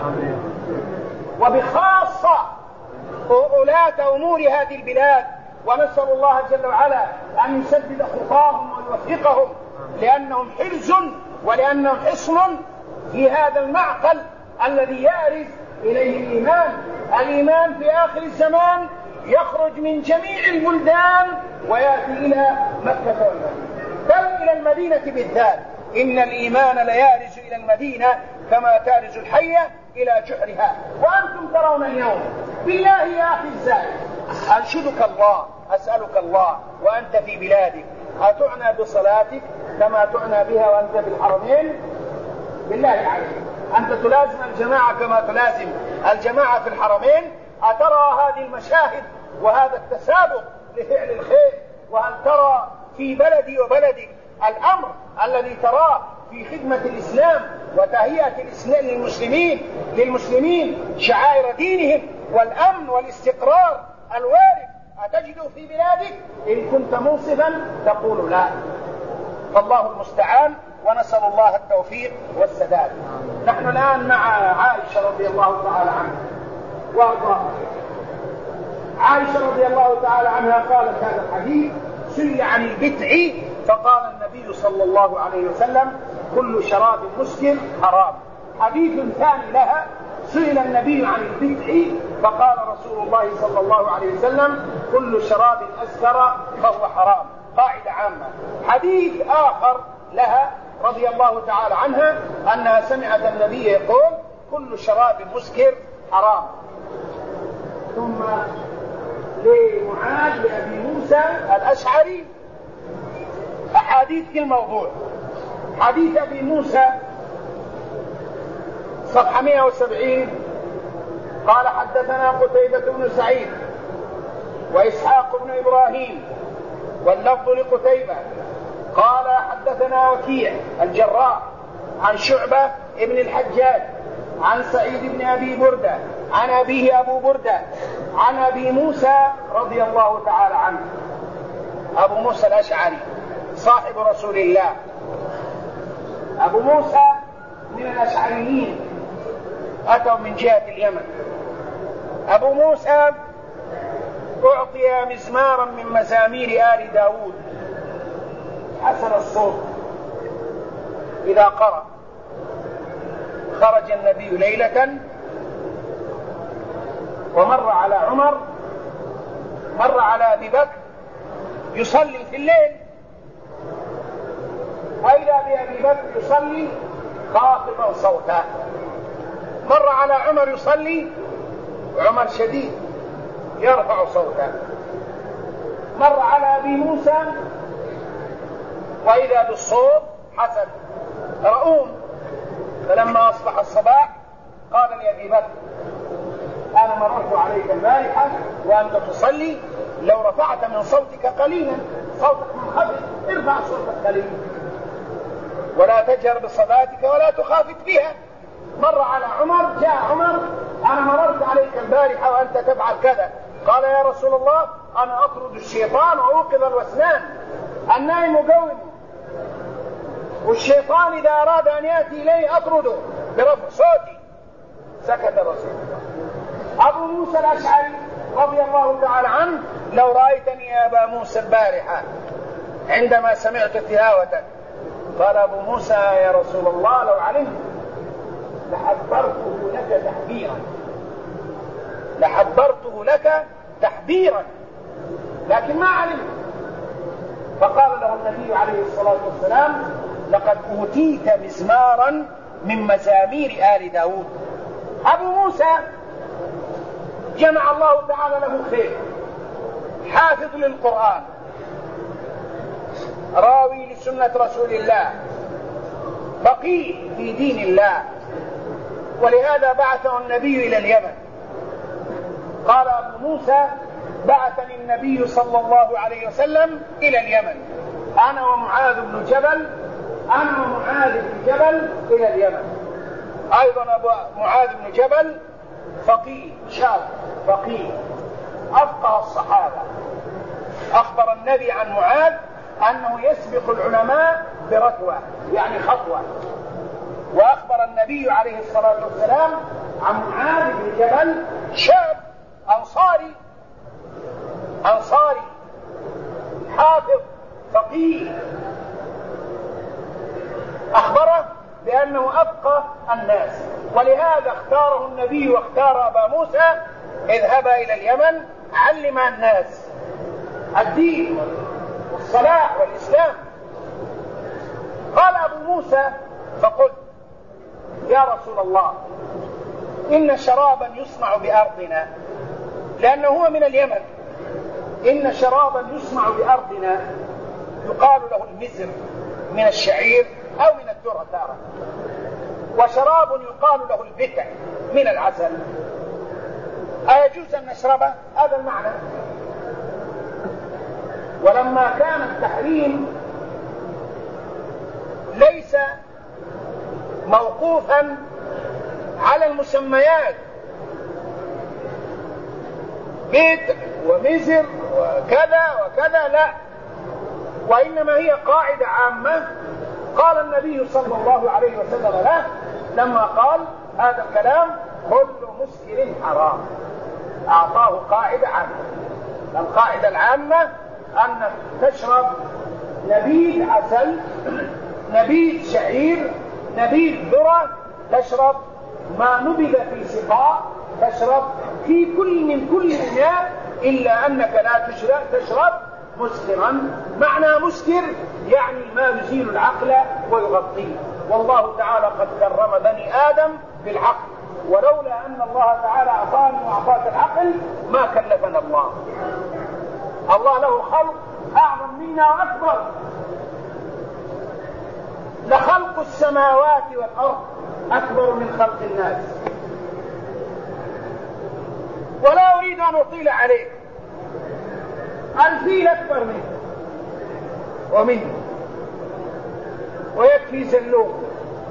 وبخاصة ولاة أمور هذه البلاد. ونسأل الله جل وعلا أن يسدد خطاهم ويوفقهم، لأنهم حرز ولأنهم حصن في هذا المعقل الذي يأرز إليه الإيمان. الإيمان في آخر الزمان يخرج من جميع البلدان ويأتي إلى مكة والمدينة، بل إلى المدينة بالذات. إن الإيمان ليارز إلى المدينة كما تارز الحية إلى جحرها. وأنتم ترون اليوم بالله يا أخي الزائر، أنشدك الله، أسألك الله وأنت في بلادك، أتعنى بصلاتك كما تعنى بها وأنت في الحرمين؟ بالله عليك، أنت تلازم الجماعة كما تلازم الجماعة في الحرمين؟ أترى هذه المشاهد وهذا التسابق لفعل الخير؟ وهل ترى في بلدي وبلدك الأمر الذي تراه في خدمة الإسلام وتهيئة الإسلام للمسلمين للمسلمين شعائر دينهم والأمن والاستقرار الوارد أتجده في بلادك؟ إن كنت منصفا تقول لا. فالله المستعان، ونسأل الله التوفيق والسداد. نحن الآن مع عائشة رضي الله تعالى عنها وارضاها. عائشة رضي الله تعالى عنها قالت هذا الحديث: سئل عن البتع فقال النبي صلى الله عليه وسلم: كل شراب مسكر حرام. حديث ثاني لها: سئل النبي عن البتع فقال رسول الله صلى الله عليه وسلم: كل شراب أسكر فهو حرام. قاعدة عامة. حديث آخر لها رضي الله تعالى عنها أنها سمعت النبي يقول: كل شراب مسكر حرام. ثم لمعاذ لأبي موسى الأشعري أحاديث في الموضوع. حديث أبي موسى صفحة مئة وسبعين قال: حدثنا قتيبة بن سعيد وإسحاق بن إبراهيم واللفظ لقتيبة قال: حدثنا وكيع الجراح عن شعبة ابن الحجاج عن سعيد بن أبي بردة عن أبيه أبو بردة عن أبي موسى رضي الله تعالى عنه. أبو موسى الأشعري صاحب رسول الله. أبو موسى من الأشعريين، أتوا من جهة اليمن. أبو موسى أعطي مزمارا من مزامير آل داود حسن الصوت إذا قرأ. خرج النبي ليلة ومر على عمر، مر على أبي بكر يصلي في الليل، وإذا بأبي بكر يصلي خافضا صوتا. مر على عمر يصلي، عمر شديد يرفع صوتا. مر على أبي موسى وإذا بالصوت حسن رؤوم. فلما أصبح الصباح قال لأبي بكر: أنا مررت عليك البارحة وأنت تصلي، لو رفعت من صوتك قليلا، صوتك منخفض، ارفع صوتك قليلا ولا تجهر بصلاتك ولا تخافت بها. مر على عمر، جاء عمر: أنا مررت عليك البارحة وأنت تفعل كذا. قال: يا رسول الله، أنا أطرد الشيطان وأوقظ الوسنان. النائم قوم، والشيطان إذا أراد أن يأتي إليه أطرده برفع صوتي. سكت الرسول. أبو موسى الأشعري رضي الله تعالى عنه: لو رأيتني يا أبا موسى البارحة عندما سمعت تلاوتك. قال أبو موسى: يا رسول الله، لو علمت لحبرته لك تحبيرا، لحبرته لك تحبيرا، لكن ما علمت. فقال له النبي عليه الصلاة والسلام: لقد أوتيت مزمارا من مزامير آل داود. أبو موسى جمع الله تعالى له خير، حافظ للقرآن، راوي لسنة رسول الله، بقي في دين الله، ولهذا بعثه النبي إلى اليمن. قال أبو موسى: بعثني النبي صلى الله عليه وسلم إلى اليمن، أنا ومعاذ بن جبل أنا ومعاذ بن جبل إلى اليمن. أيضا أبو معاذ بن جبل فقيه شاب فقيه أفقه الصحابة. أخبر النبي عن معاذ أنه يسبق العلماء برتوة، يعني خطوة. وأخبر النبي عليه الصلاة والسلام عن معاذ بن جبل شاب أنصاري أنصاري حافظ فقيه، أخبره بأنه أفقه الناس، ولهذا اختاره النبي واختار أبا موسى: اذهبا إلى اليمن علما الناس الدين والصلاح والإسلام. قال أبو موسى: فقلت: يا رسول الله، إن شرابا يصنع بأرضنا، لأنه هو من اليمن، إن شرابا يصنع بأرضنا يقال له المزر من الشعير أو من الذرة تارة، وشراب يقال له البتع من العسل، أيجوز أن نشربه؟ هذا المعنى. ولما كان التحريم ليس موقوفا على المسميات بيت ومزر وكذا وكذا، لا، وإنما هي قاعدة عامة قال النبي صلى الله عليه وسلم له لما قال هذا الكلام: كل مسكر حرام. أعطاه قاعدة عامة. القاعدة العامة أنك تشرب نبيذ عسل، نبيذ شعير، نبيذ ذرة، تشرب ما نبذ في سقاء، تشرب في كل من كل إناء، إلا أنك لا تشرب مسكرا. معنى مسكر يعني ما يزيل العقل ويغطيه، والله تعالى قد كرم بني آدم بالعقل، ولولا أن الله تعالى أعطاني وأعطاك العقل ما كلفنا الله. الله له خلق أعظم منا وأكبر، لخلق السماوات والأرض أكبر من خلق الناس. ولا أريد أن أطيل عليك، الفيل أكبر منه ومنه ويكفي زلوم،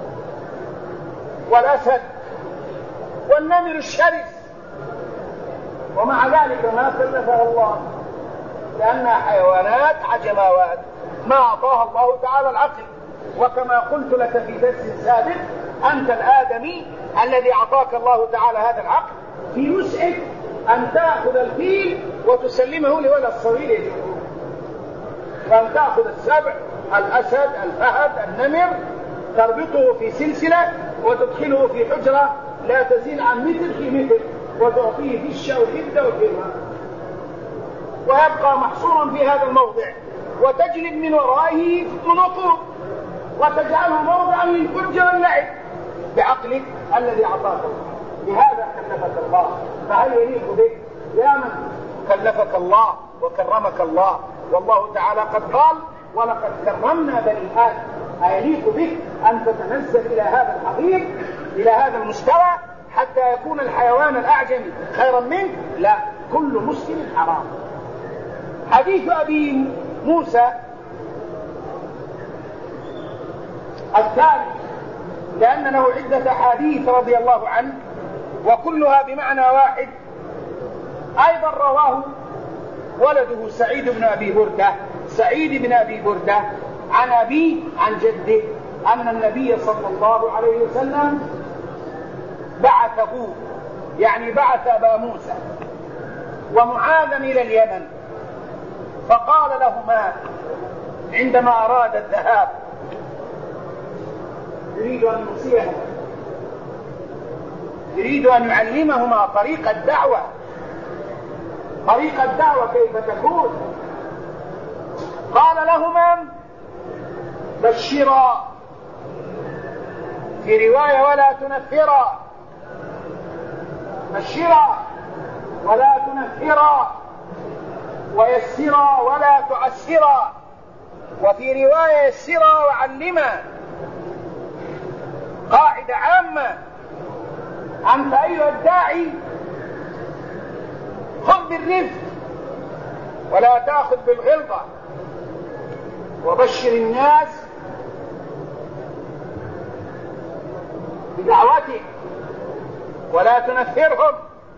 والأسد والنمر الشرس، ومع ذلك ما كلفها الله، لأنها حيوانات عجماوات ما أعطاها الله تعالى العقل. وكما قلت لك في درس سابق، أنت الآدمي الذي أعطاك الله تعالى هذا العقل، في وسعك أن تأخذ الفيل وتسلمه لولد الصغير يجوه، وأن تأخذ السبع، الأسد، الفهد، النمر، تربطه في سلسلة وتدخله في حجرة لا تزيد عن متر في متر، وتعطيه فشة وحدة وكلمة، ويبقى محصورا في هذا الموضع، وتجلب من ورائه منطوق، وتجعله موضعا للفرجة واللعب بعقلك الذي أعطاك. لهذا كلفك الله. فهل يليق بك يا من كلفك الله وكرمك الله؟ والله تعالى قد قال: ولقد كرمنا بني آدم. أيليق بك أن تتنزل إلى هذا الحضيض، إلى هذا المستوى، حتى يكون الحيوان الأعجمي خيرا منك؟ لا، كل مسلم حرام. حديث أبي موسى الثالث، لأن له عدة حديث رضي الله عنه وكلها بمعنى واحد، أيضا رواه ولده سعيد بن أبي بردة سعيد بن أبي بردة عن أبيه عن جده أن النبي صلى الله عليه وسلم بعثه، يعني بعث أبا موسى ومعاذا إلى اليمن، فقال لهما عندما أراد الذهاب يريد أن يوصيهما، يريد أن يعلمهما طريق الدعوة، طريق الدعوة كيف تكون. قال لهما: بشرا، في رواية ولا تنفرا، بشرا ولا تنفرا، ويسرا ولا تعسرا، وفي رواية يسرا وعلما. قاعدة عامة: أنت أيها الداعي خذ بالرفق ولا تأخذ بالغلظة، وبشر الناس بدعوتك ولا تنفرهم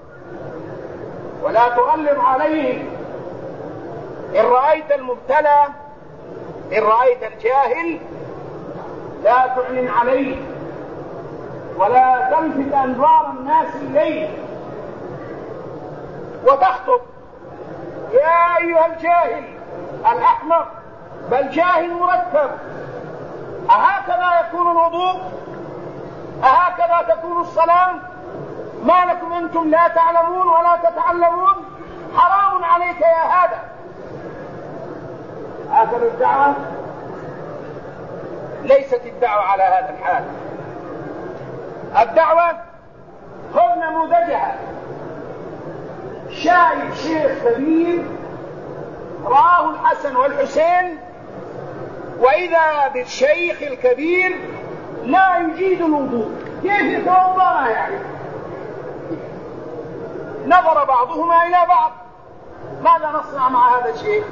ولا تغلظ عليهم. إن رأيت المبتلى، إن رأيت الجاهل لا تعلن عليه ولا تلفت أنظار الناس إليه وتخطب: يا أيها الجاهل الأحمق، بل جاهل مركب، أهكذا يكون الوضوء؟ أهكذا تكون الصلاة؟ ما لكم أنتم لا تعلمون ولا تتعلمون؟ حرام عليك يا هذا. هكذا الدعوة؟ ليست الدعوة على هذا الحال. الدعوة خذ نموذجها: شايف شيخ كبير رآه الحسن والحسين، وإذا بالشيخ الكبير لا يجيد الوضوء، كيف يتوضأ يعني؟ نظر بعضهما إلى بعض: ماذا نصنع مع هذا الشيخ؟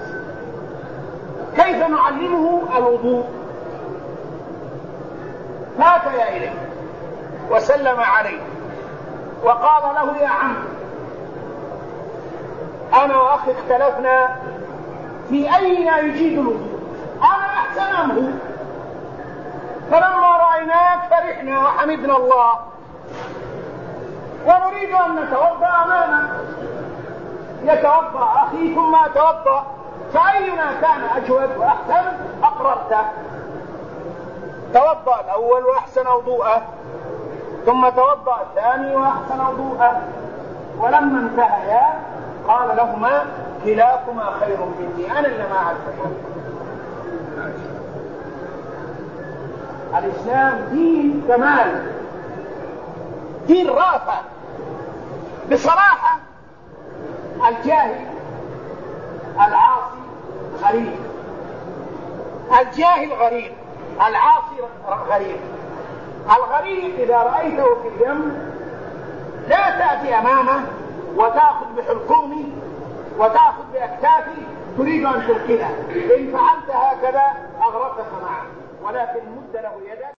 كيف نعلمه الوضوء؟ إليه وسلم عليه وقال له: يا عم، أنا وأخي اختلفنا في أين يجيد الوضوء، أنا أحسن أم هو؟ فلما رأيناك فرحنا وحمدنا الله ونريد أن نتوضأ أمامك. يتوضأ أخي ثم أتوضأ، فأينا كان أجود وأحسن أقررته. توضأ الأول وأحسن وضوءه، ثم توضأ الثاني وأحسن وضوءه، ولما انتهيا قال لهما: كلاكما خير مني، أنا اللي ما أعرفه. الإسلام دين كمال، دين رافع. بصراحة الجاهل العاصي غريب، الجاهل غريب، العاصي غريب. الغريب إذا رأيته في الجنب لا تأتي أمامه وتأخذ بحلقومه وتأخذ بأكتافه تريد أن تلقيه، إن فعلت هكذا أغرقك معه، ولكن مد له يدك.